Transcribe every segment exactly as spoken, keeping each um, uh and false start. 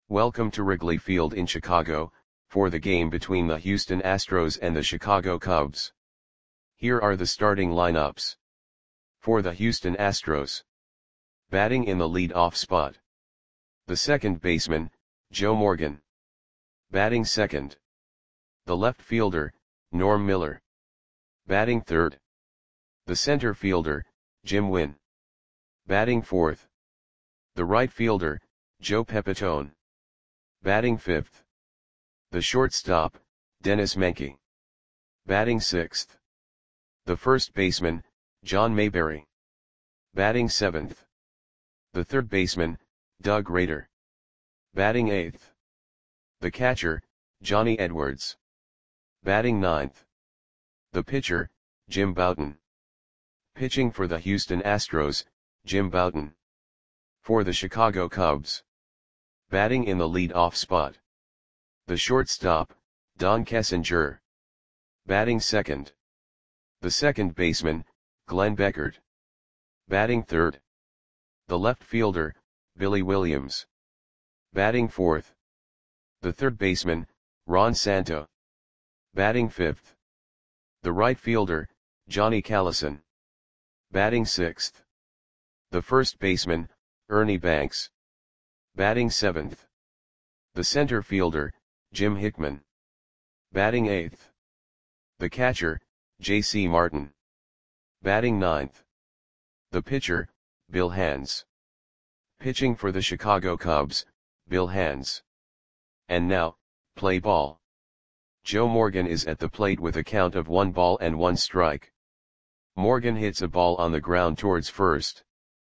Welcome to Wrigley Field in Chicago, for the game between the Houston Astros and the Chicago Cubs. Here are the starting lineups. For the Houston Astros. Batting in the lead-off spot. The second baseman, Joe Morgan. Batting second. The left fielder, Norm Miller. Batting third. The center fielder, Jim Wynn. Batting fourth. The right fielder, Joe Pepitone. Batting fifth. The shortstop, Dennis Menke. Batting sixth. The first baseman, John Mayberry. Batting seventh. The third baseman, Doug Rader. Batting eighth. The catcher, Johnny Edwards. Batting ninth. The pitcher, Jim Bouton. Pitching for the Houston Astros, Jim Bouton. For the Chicago Cubs. Batting in the lead-off spot. The shortstop, Don Kessinger. Batting second. The second baseman, Glenn Beckert. Batting third. The left fielder, Billy Williams. Batting fourth. The third baseman, Ron Santo. Batting fifth. The right fielder, Johnny Callison. Batting sixth. The first baseman, Ernie Banks. Batting seventh. The center fielder, Jim Hickman. Batting eighth. The catcher, J C Martin. Batting ninth. The pitcher, Bill Hands. Pitching for the Chicago Cubs, Bill Hands. And now, play ball. Joe Morgan is at the plate with a count of one ball and one strike. Morgan hits a ball on the ground towards first.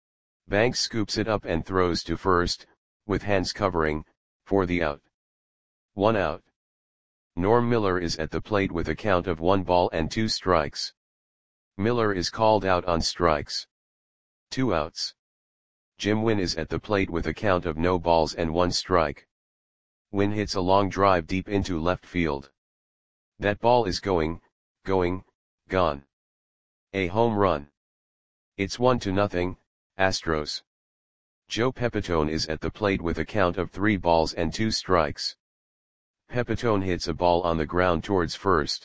Banks scoops it up and throws to first, with Hands covering, for the out. One out. Norm Miller is at the plate with a count of one ball and two strikes. Miller is called out on strikes. Two outs. Jim Wynn is at the plate with a count of no balls and one strike. Wynn hits a long drive deep into left field. That ball is going, going, gone. A home run. It's one to nothing, Astros. Joe Pepitone is at the plate with a count of three balls and two strikes. Pepitone hits a ball on the ground towards first.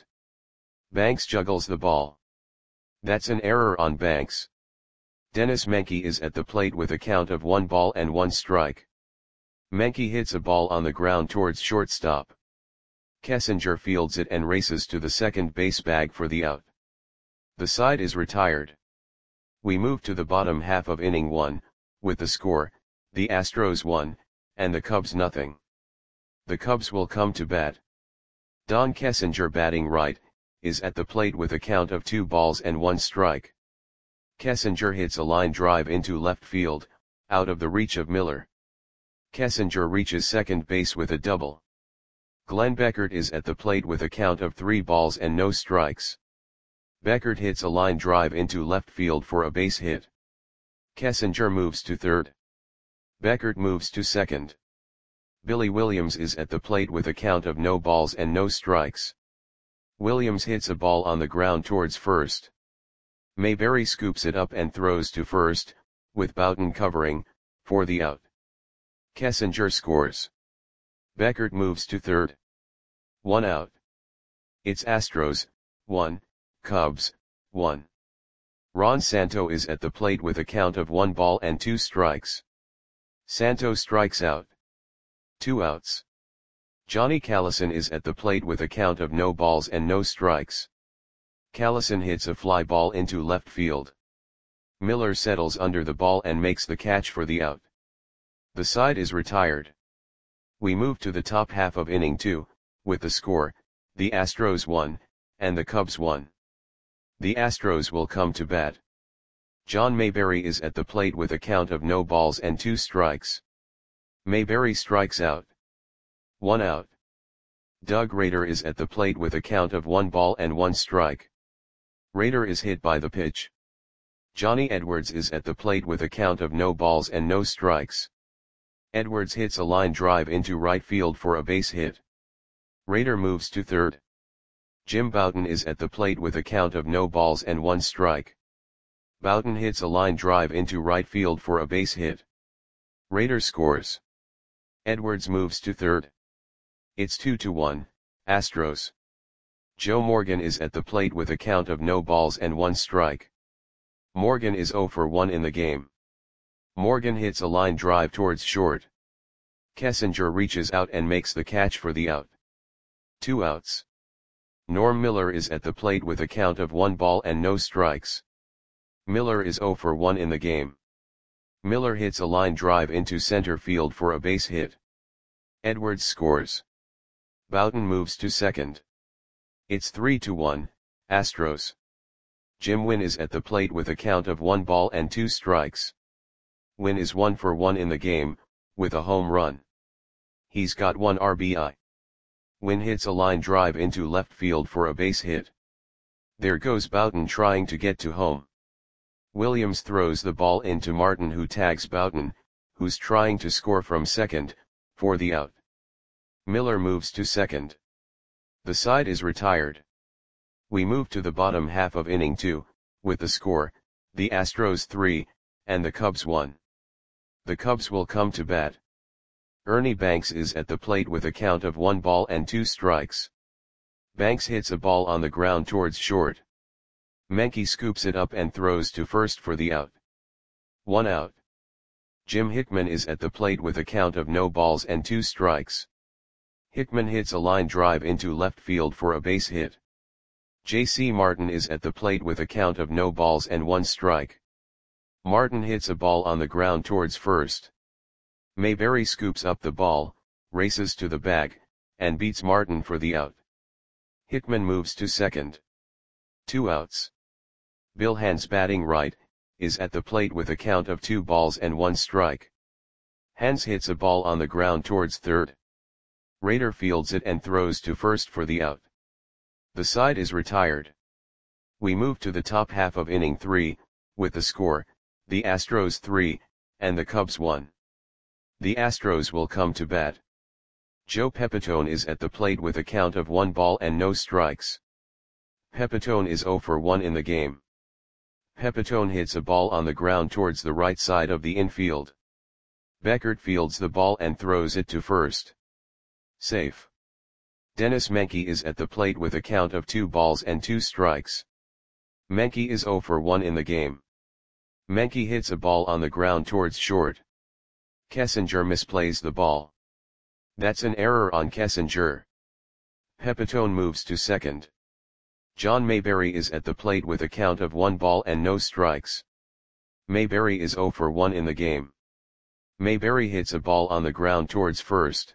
Banks juggles the ball. That's an error on Banks. Dennis Menke is at the plate with a count of one ball and one strike. Menke hits a ball on the ground towards shortstop. Kessinger fields it and races to the second base bag for the out. The side is retired. We move to the bottom half of inning one, with the score, the Astros one, and the Cubs nothing. The Cubs will come to bat. Don Kessinger, batting right, is at the plate with a count of two balls and one strike. Kessinger hits a line drive into left field, out of the reach of Miller. Kessinger reaches second base with a double. Glenn Beckert is at the plate with a count of three balls and no strikes. Beckert hits a line drive into left field for a base hit. Kessinger moves to third. Beckert moves to second. Billy Williams is at the plate with a count of no balls and no strikes. Williams hits a ball on the ground towards first. Mayberry scoops it up and throws to first, with Bouton covering, for the out. Kessinger scores. Beckert moves to third. One out. It's Astros, one, Cubs, one. Ron Santo is at the plate with a count of one ball and two strikes. Santo strikes out. Two outs. Johnny Callison is at the plate with a count of no balls and no strikes. Callison hits a fly ball into left field. Miller settles under the ball and makes the catch for the out. The side is retired. We move to the top half of inning two, with the score, the Astros one, and the Cubs one. The Astros will come to bat. John Mayberry is at the plate with a count of no balls and two strikes. Mayberry strikes out. One out. Doug Rader is at the plate with a count of one ball and one strike. Rader is hit by the pitch. Johnny Edwards is at the plate with a count of no balls and no strikes. Edwards hits a line drive into right field for a base hit. Rader moves to third. Jim Bouton is at the plate with a count of no balls and one strike. Bouton hits a line drive into right field for a base hit. Rader scores. Edwards moves to third. It's two to one, Astros. Joe Morgan is at the plate with a count of no balls and one strike. Morgan is zero for one in the game. Morgan hits a line drive towards short. Kessinger reaches out and makes the catch for the out. Two outs. Norm Miller is at the plate with a count of one ball and no strikes. Miller is zero for one in the game. Miller hits a line drive into center field for a base hit. Edwards scores. Bouton moves to second. It's three to one, Astros. Jim Wynn is at the plate with a count of one ball and two strikes. Wynn is one for one in the game, with a home run. He's got one R B I. Wynn hits a line drive into left field for a base hit. There goes Bouton trying to get to home. Williams throws the ball into Martin, who tags Bouton, who's trying to score from second, for the out. Miller moves to second. The side is retired. We move to the bottom half of inning two, with the score, the Astros three, and the Cubs one. The Cubs will come to bat. Ernie Banks is at the plate with a count of one ball and two strikes. Banks hits a ball on the ground towards short. Menke scoops it up and throws to first for the out. One out. Jim Hickman is at the plate with a count of no balls and two strikes. Hickman hits a line drive into left field for a base hit. J C Martin is at the plate with a count of no balls and one strike. Martin hits a ball on the ground towards first. Mayberry scoops up the ball, races to the bag, and beats Martin for the out. Hickman moves to second. Two outs. Bill Hans, batting right, is at the plate with a count of two balls and one strike. Hans hits a ball on the ground towards third. Rader fields it and throws to first for the out. The side is retired. We move to the top half of inning three, with the score, the Astros three, and the Cubs one. The Astros will come to bat. Joe Pepitone is at the plate with a count of one ball and no strikes. Pepitone is zero for one in the game. Pepitone hits a ball on the ground towards the right side of the infield. Beckert fields the ball and throws it to first. Safe. Dennis Menke is at the plate with a count of two balls and two strikes. Menke is zero for one in the game. Menke hits a ball on the ground towards short. Kessinger misplays the ball. That's an error on Kessinger. Pepitone moves to second. John Mayberry is at the plate with a count of one ball and no strikes. Mayberry is zero for one in the game. Mayberry hits a ball on the ground towards first.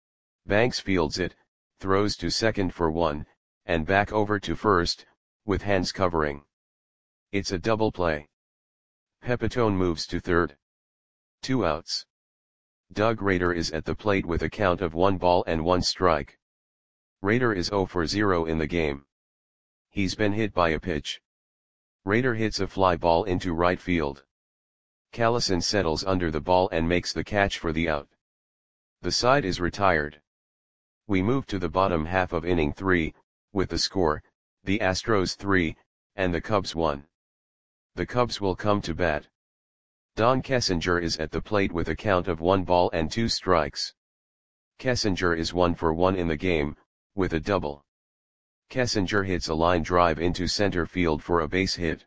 Banks fields it, throws to second for one, and back over to first, with Hans covering. It's a double play. Pepitone moves to third. Two outs. Doug Rader is at the plate with a count of one ball and one strike. Rader is zero for zero in the game. He's been hit by a pitch. Rader hits a fly ball into right field. Callison settles under the ball and makes the catch for the out. The side is retired. We move to the bottom half of inning three, with the score, the Astros three, and the Cubs one. The Cubs will come to bat. Don Kessinger is at the plate with a count of one ball and two strikes. Kessinger is one for one in the game, with a double. Kessinger hits a line drive into center field for a base hit.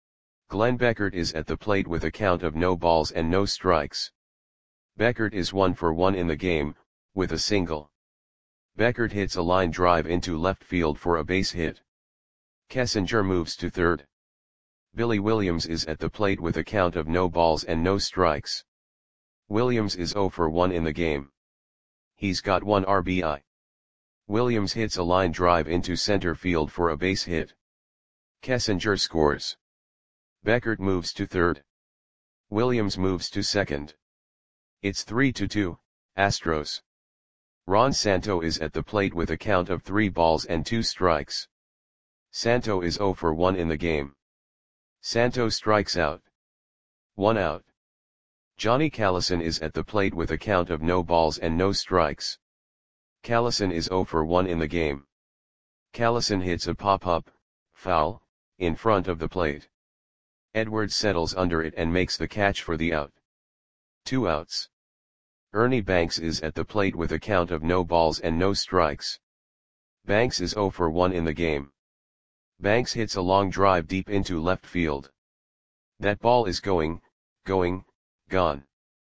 Glenn Beckert is at the plate with a count of no balls and no strikes. Beckert is one for one in the game, with a single. Beckert hits a line drive into left field for a base hit. Kessinger moves to third. Billy Williams is at the plate with a count of no balls and no strikes. Williams is zero for one in the game. He's got one R B I. Williams hits a line drive into center field for a base hit. Kessinger scores. Beckert moves to third. Williams moves to second. It's three to two, Astros. Ron Santo is at the plate with a count of three balls and two strikes. Santo is zero for one in the game. Santo strikes out. One out. Johnny Callison is at the plate with a count of no balls and no strikes. Callison is zero for one in the game. Callison hits a pop-up, foul, in front of the plate. Edwards settles under it and makes the catch for the out. Two outs. Ernie Banks is at the plate with a count of no balls and no strikes. Banks is zero for one in the game. Banks hits a long drive deep into left field. That ball is going, going, gone.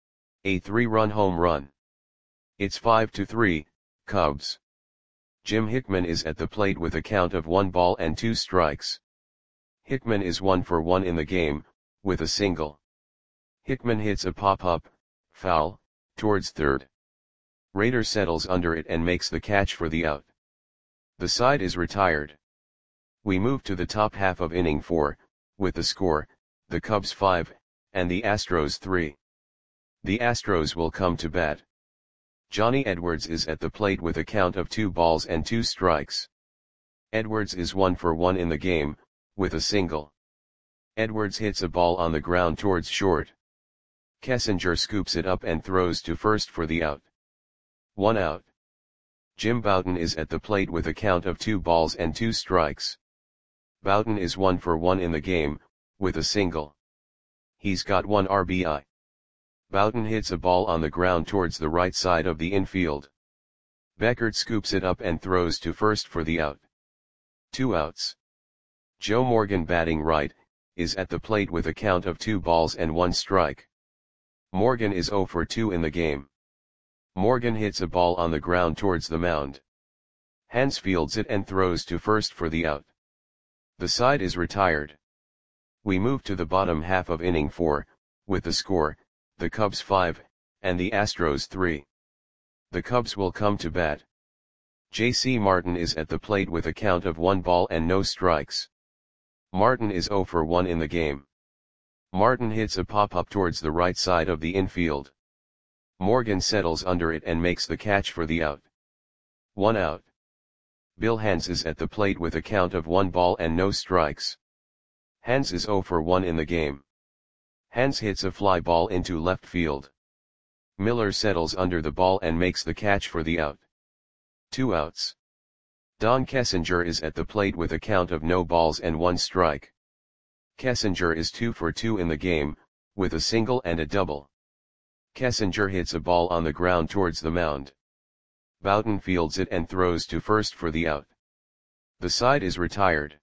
A three-run home run. It's five to three, Cubs. Jim Hickman is at the plate with a count of one ball and two strikes. Hickman is one for one in the game, with a single. Hickman hits a pop-up, foul, towards third. Rader settles under it and makes the catch for the out. The side is retired. We move to the top half of inning four, with the score, the Cubs five, and the Astros three. The Astros will come to bat. Johnny Edwards is at the plate with a count of two balls and two strikes. Edwards is one for one in the game, with a single. Edwards hits a ball on the ground towards short. Kessinger scoops it up and throws to first for the out. One out. Jim Bouton is at the plate with a count of two balls and two strikes. Bouton is one for one in the game, with a single. He's got one R B I. Bouton hits a ball on the ground towards the right side of the infield. Beckert scoops it up and throws to first for the out. Two outs. Joe Morgan, batting right, is at the plate with a count of two balls and one strike. Morgan is zero for two in the game. Morgan hits a ball on the ground towards the mound. Hans fields it and throws to first for the out. The side is retired. We move to the bottom half of inning four, with the score, the Cubs five, and the Astros three. The Cubs will come to bat. J C Martin is at the plate with a count of one ball and no strikes. Martin is zero for one in the game. Martin hits a pop-up towards the right side of the infield. Morgan settles under it and makes the catch for the out. One out. Bill Hans is at the plate with a count of one ball and no strikes. Hans is zero for one in the game. Hans hits a fly ball into left field. Miller settles under the ball and makes the catch for the out. Two outs. Don Kessinger is at the plate with a count of no balls and one strike. Kessinger is two for two in the game, with a single and a double. Kessinger hits a ball on the ground towards the mound. Bouton fields it and throws to first for the out. The side is retired.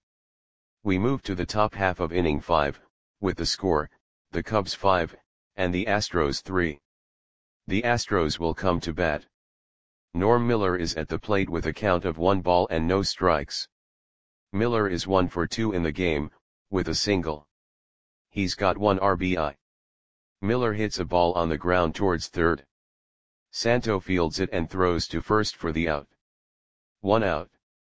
We move to the top half of inning five, with the score, the Cubs five, and the Astros three. The Astros will come to bat. Norm Miller is at the plate with a count of one ball and no strikes. Miller is one for two in the game, with a single. He's got one R B I. Miller hits a ball on the ground towards third. Santo fields it and throws to first for the out. One out.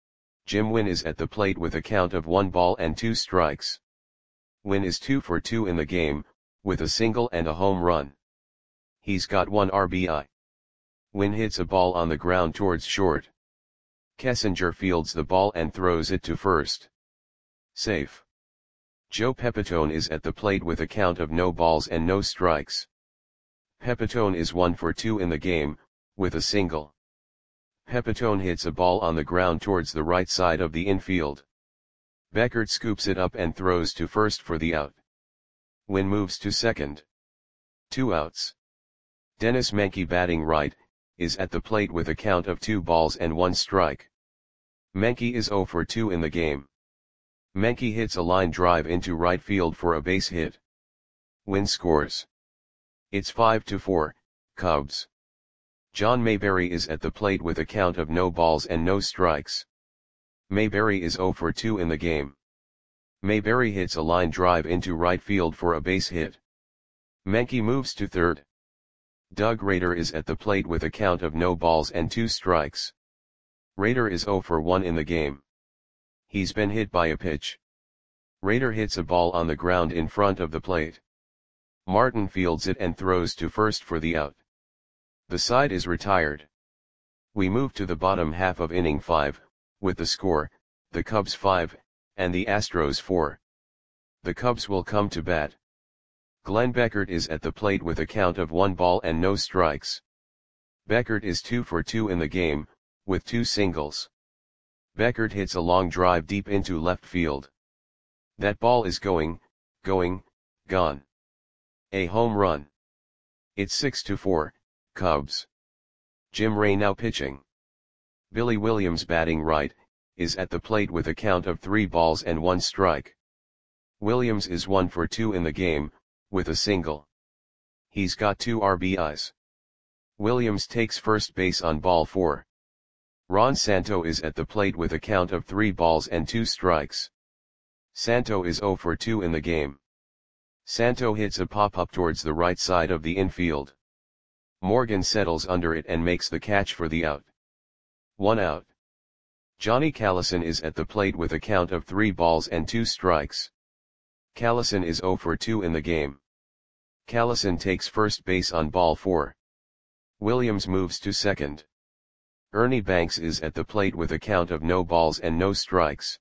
Jim Wynn is at the plate with a count of one ball and two strikes. Wynn is two for two in the game, with a single and a home run. He's got one R B I. Wynn hits a ball on the ground towards short. Kessinger fields the ball and throws it to first. Safe. Joe Pepitone is at the plate with a count of no balls and no strikes. Pepitone is one for two in the game, with a single. Pepitone hits a ball on the ground towards the right side of the infield. Beckert scoops it up and throws to first for the out. Wynn moves to second. Two outs. Dennis Menke, batting right, is at the plate with a count of two balls and one strike. Menke is zero for two in the game. Menke hits a line drive into right field for a base hit. Wynn scores. It's five to four, Cubs. John Mayberry is at the plate with a count of no balls and no strikes. Mayberry is zero for two in the game. Mayberry hits a line drive into right field for a base hit. Menke moves to third. Doug Rader is at the plate with a count of no balls and two strikes. Rader is zero for one in the game. He's been hit by a pitch. Rader hits a ball on the ground in front of the plate. Martin fields it and throws to first for the out. The side is retired. We move to the bottom half of inning five, with the score, the Cubs five, and the Astros four. The Cubs will come to bat. Glenn Beckert is at the plate with a count of one ball and no strikes. Beckert is two for two in the game, with two singles. Beckert hits a long drive deep into left field. That ball is going, going, gone. A home run. It's six to four, Cubs. Jim Ray now pitching. Billy Williams batting right, is at the plate with a count of three balls and one strike. Williams is one for two in the game, with a single. He's got two R B Is. Williams takes first base on ball four. Ron Santo is at the plate with a count of three balls and two strikes. Santo is zero for two in the game. Santo hits a pop-up towards the right side of the infield. Morgan settles under it and makes the catch for the out. One out. Johnny Callison is at the plate with a count of three balls and two strikes. Callison is zero for two in the game. Callison takes first base on ball four. Williams moves to second. Ernie Banks is at the plate with a count of no balls and no strikes.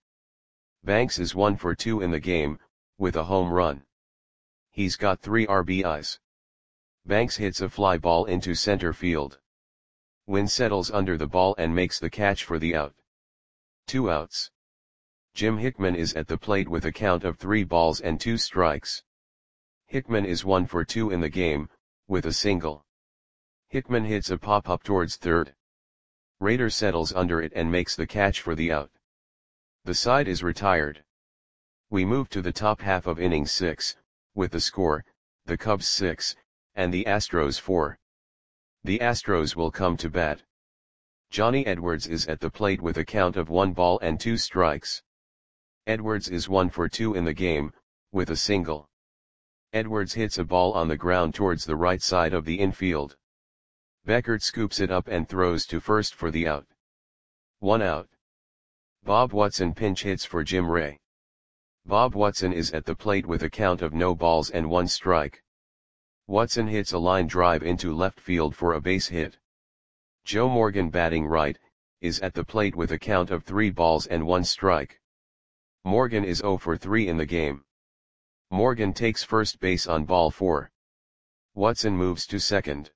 Banks is one for two in the game, with a home run. He's got three R B Is. Banks hits a fly ball into center field. Wynn settles under the ball and makes the catch for the out. Two outs. Jim Hickman is at the plate with a count of three balls and two strikes. Hickman is one for two in the game, with a single. Hickman hits a pop-up towards third. Rader settles under it and makes the catch for the out. The side is retired. We move to the top half of inning six, with the score, the Cubs six, and the Astros four. The Astros will come to bat. Johnny Edwards is at the plate with a count of one ball and two strikes. Edwards is one for two in the game, with a single. Edwards hits a ball on the ground towards the right side of the infield. Beckert scoops it up and throws to first for the out. One out. Bob Watson pinch hits for Jim Ray. Bob Watson is at the plate with a count of no balls and one strike. Watson hits a line drive into left field for a base hit. Joe Morgan batting right, is at the plate with a count of three balls and one strike. Morgan is zero for three in the game. Morgan takes first base on ball four. Watson moves to second.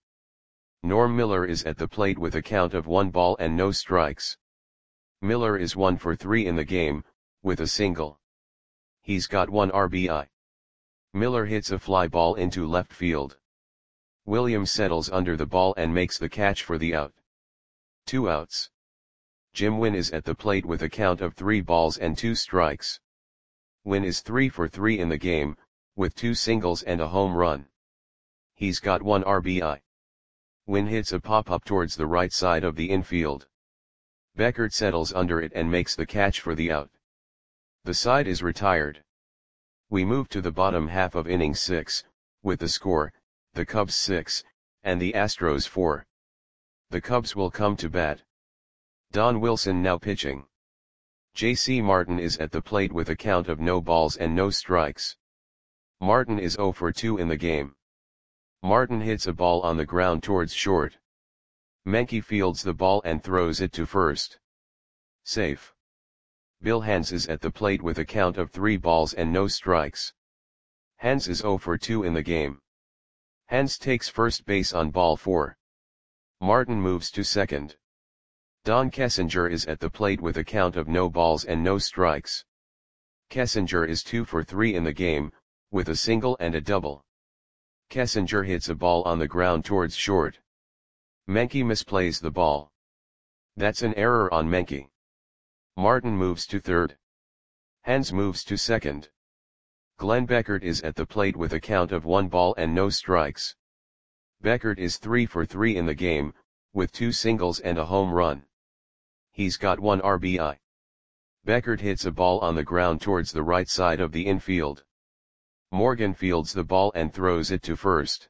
Norm Miller is at the plate with a count of one ball and no strikes. Miller is one for three in the game, with a single. He's got one R B I. Miller hits a fly ball into left field. Williams settles under the ball and makes the catch for the out. Two outs. Jim Wynn is at the plate with a count of three balls and two strikes. Wynn is three for three in the game, with two singles and a home run. He's got one R B I. Wynn hits a pop-up towards the right side of the infield. Beckert settles under it and makes the catch for the out. The side is retired. We move to the bottom half of inning six, with the score, the Cubs six, and the Astros four. The Cubs will come to bat. Don Wilson now pitching. J C Martin is at the plate with a count of no balls and no strikes. Martin is zero for two in the game. Martin hits a ball on the ground towards short. Menke fields the ball and throws it to first. Safe. Bill Hands is at the plate with a count of three balls and no strikes. Hands is zero for two in the game. Hands takes first base on ball four. Martin moves to second. Don Kessinger is at the plate with a count of no balls and no strikes. Kessinger is two for three in the game, with a single and a double. Kessinger hits a ball on the ground towards short. Menke misplays the ball. That's an error on Menke. Martin moves to third. Hands moves to second. Glenn Beckert is at the plate with a count of one ball and no strikes. Beckert is three for three in the game, with two singles and a home run. He's got one R B I. Beckert hits a ball on the ground towards the right side of the infield. Morgan fields the ball and throws it to first.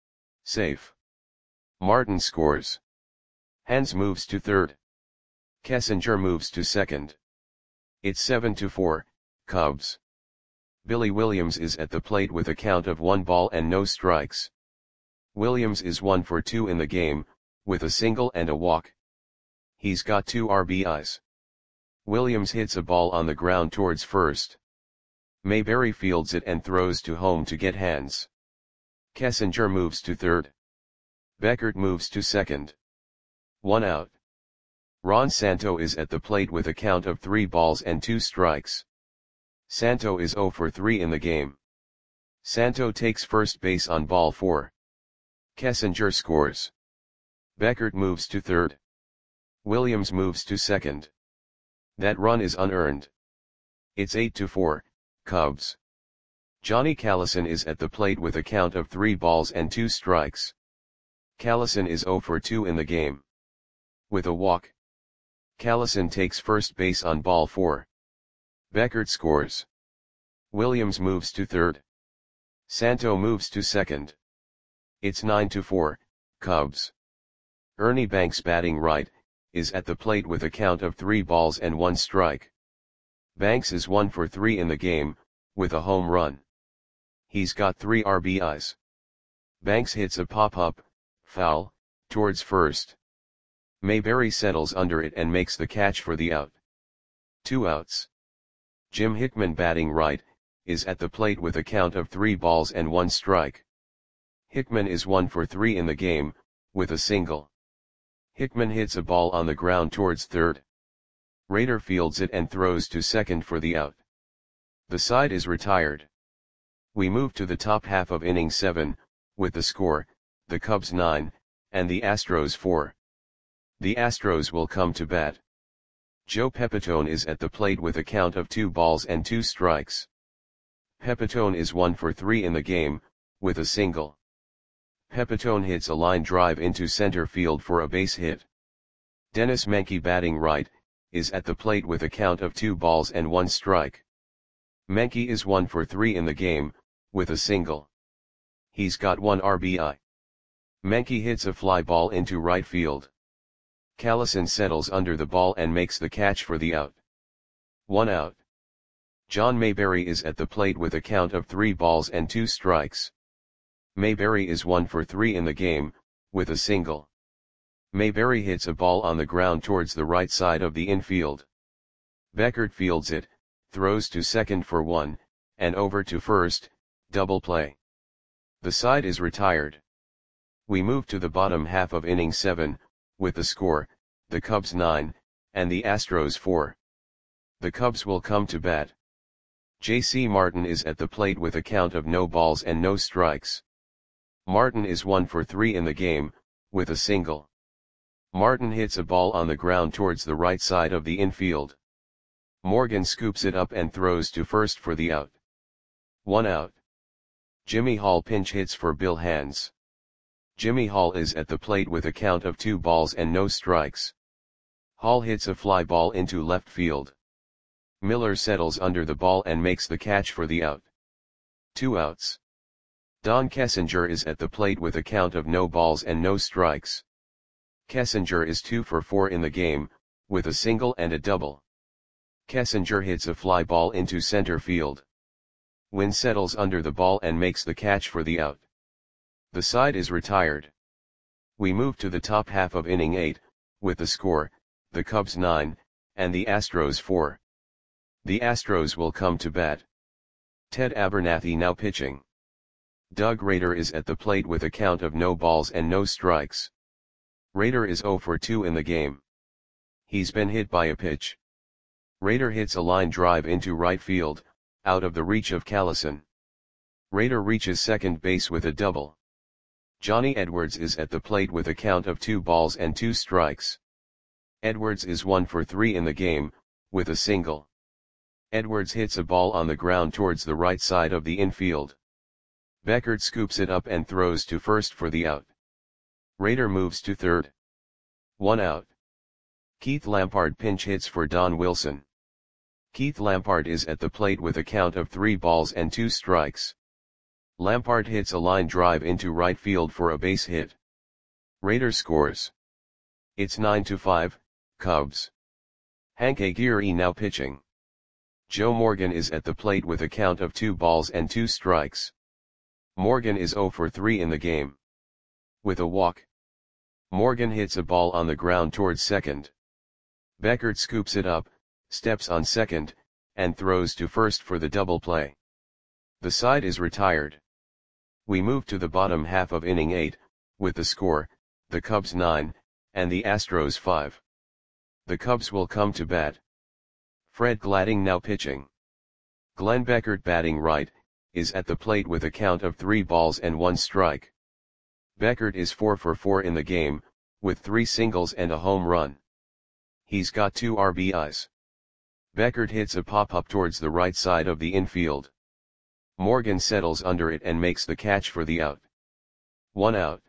Safe. Martin scores. Hands moves to third. Kessinger moves to second. It's seven to four, Cubs. Billy Williams is at the plate with a count of one ball and no strikes. Williams is one for two in the game, with a single and a walk. He's got two R B Is. Williams hits a ball on the ground towards first. Mayberry fields it and throws to home to get Hands. Kessinger moves to third. Beckert moves to second. One out. Ron Santo is at the plate with a count of three balls and two strikes. Santo is zero for three in the game. Santo takes first base on ball four. Kessinger scores. Beckert moves to third. Williams moves to second. That run is unearned. It's eight to four, Cubs. Johnny Callison is at the plate with a count of three balls and two strikes. Callison is oh for two in the game. With a walk, Callison takes first base on ball four. Beckert scores. Williams moves to third. Santo moves to second. It's nine to four, Cubs. Ernie Banks, batting right, is at the plate with a count of three balls and one strike. Banks is one for three in the game, with a home run. He's got three R B Is. Banks hits a pop-up, foul, towards first. Mayberry settles under it and makes the catch for the out. Two outs. Jim Hickman, batting right, is at the plate with a count of three balls and one strike. Hickman is one for three in the game, with a single. Hickman hits a ball on the ground towards third. Rader fields it and throws to second for the out. The side is retired. We move to the top half of inning seven, with the score, the Cubs nine, and the Astros four. The Astros will come to bat. Joe Pepitone is at the plate with a count of two balls and two strikes. Pepitone is one for three in the game, with a single. Pepitone hits a line drive into center field for a base hit. Dennis Menke, batting right, is at the plate with a count of two balls and one strike. Menke is one for three in the game, with a single. He's got one R B I. Menke hits a fly ball into right field. Callison settles under the ball and makes the catch for the out. One out. John Mayberry is at the plate with a count of three balls and two strikes. Mayberry is one for three in the game, with a single. Mayberry hits a ball on the ground towards the right side of the infield. Beckert fields it, throws to second for one, and over to first, double play. The side is retired. We move to the bottom half of inning seven, with the score, the Cubs nine, and the Astros four. The Cubs will come to bat. J C Martin is at the plate with a count of no balls and no strikes. Martin is one for three in the game, with a single. Martin hits a ball on the ground towards the right side of the infield. Morgan scoops it up and throws to first for the out. One out. Jimmy Hall pinch hits for Bill Hands. Jimmy Hall is at the plate with a count of two balls and no strikes. Hall hits a fly ball into left field. Miller settles under the ball and makes the catch for the out. Two outs. Don Kessinger is at the plate with a count of no balls and no strikes. Kessinger is two for four in the game, with a single and a double. Kessinger hits a fly ball into center field. Wynn settles under the ball and makes the catch for the out. The side is retired. We move to the top half of inning eight, with the score, the Cubs nine, and the Astros four. The Astros will come to bat. Ted Abernathy now pitching. Doug Rader is at the plate with a count of no balls and no strikes. Rader is oh for two in the game. He's been hit by a pitch. Rader hits a line drive into right field, out of the reach of Callison. Rader reaches second base with a double. Johnny Edwards is at the plate with a count of two balls and two strikes. Edwards is one for three in the game, with a single. Edwards hits a ball on the ground towards the right side of the infield. Beckert scoops it up and throws to first for the out. Rader moves to third. One out. Keith Lampard pinch hits for Don Wilson. Keith Lampard is at the plate with a count of three balls and two strikes. Lampard hits a line drive into right field for a base hit. Rader scores. It's nine to five, Cubs. Hank Aguirre now pitching. Joe Morgan is at the plate with a count of two balls and two strikes. Morgan is oh for three in the game. With a walk, Morgan hits a ball on the ground towards second. Beckert scoops it up, steps on second, and throws to first for the double play. The side is retired. We move to the bottom half of inning eight, with the score, the Cubs nine, and the Astros five. The Cubs will come to bat. Fred Gladding now pitching. Glenn Beckert, batting right, is at the plate with a count of three balls and one strike. Beckert is four for four in the game, with three singles and a home run. He's got two R B Is. Beckert hits a pop-up towards the right side of the infield. Morgan settles under it and makes the catch for the out. One out.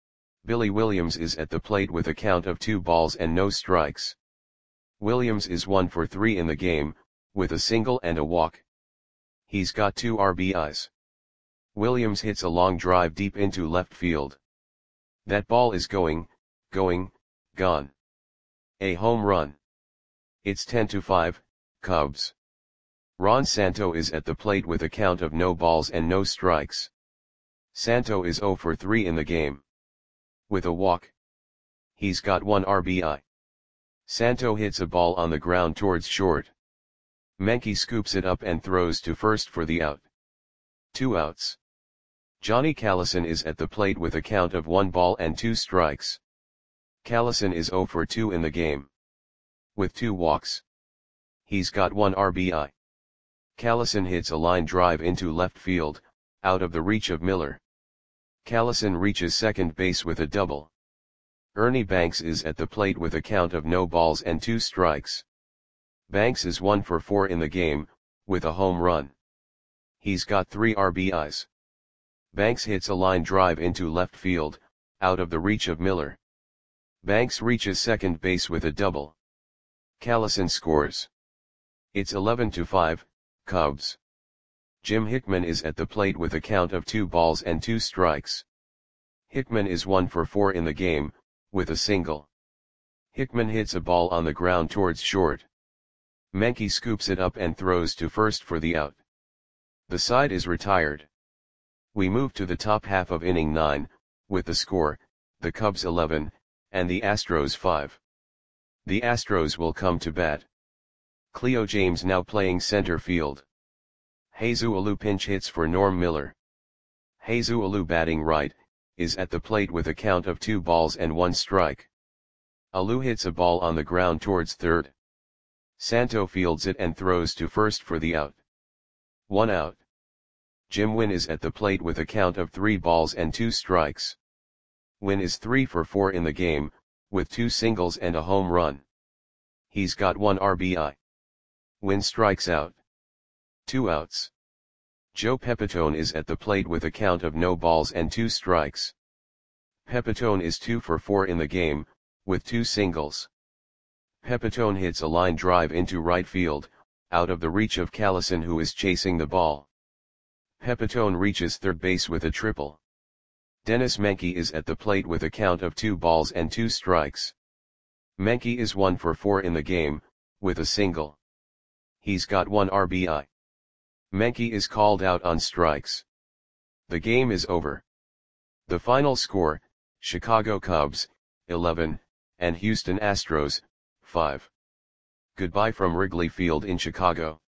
Billy Williams is at the plate with a count of two balls and no strikes. Williams is one for three in the game, with a single and a walk. He's got two R B Is. Williams hits a long drive deep into left field. That ball is going, going, gone. A home run. It's ten to five, Cubs. Ron Santo is at the plate with a count of no balls and no strikes. Santo is zero for three in the game. With a walk. He's got one R B I. Santo hits a ball on the ground towards short. Menke scoops it up and throws to first for the out. Two outs. Johnny Callison is at the plate with a count of one ball and two strikes. Callison is zero for two in the game. With two walks. He's got one R B I. Callison hits a line drive into left field, out of the reach of Miller. Callison reaches second base with a double. Ernie Banks is at the plate with a count of no balls and two strikes. Banks is one for four in the game, with a home run. He's got three R B Is. Banks hits a line drive into left field, out of the reach of Miller. Banks reaches second base with a double. Callison scores. It's eleven to five, Cubs. Jim Hickman is at the plate with a count of two balls and two strikes. Hickman is one for four in the game, with a single. Hickman hits a ball on the ground towards short. Menke scoops it up and throws to first for the out. The side is retired. We move to the top half of inning nine, with the score, the Cubs eleven, and the Astros five. The Astros will come to bat. Cleo James now playing center field. Jesus Alou pinch hits for Norm Miller. Jesus Alou batting right, is at the plate with a count of two balls and one strike. Alou hits a ball on the ground towards third. Santo fields it and throws to first for the out. One out. Jim Wynn is at the plate with a count of three balls and two strikes. Wynn is three for four in the game, with two singles and a home run. He's got one R B I. Wynn strikes out. Two outs. Joe Pepitone is at the plate with a count of no balls and two strikes. Pepitone is two for four in the game, with two singles. Pepitone hits a line drive into right field, out of the reach of Callison who is chasing the ball. Pepitone reaches third base with a triple. Dennis Menke is at the plate with a count of two balls and two strikes. Menke is one for four in the game, with a single. He's got one R B I. Menke is called out on strikes. The game is over. The final score, Chicago Cubs, eleven, and Houston Astros, five. Goodbye from Wrigley Field in Chicago.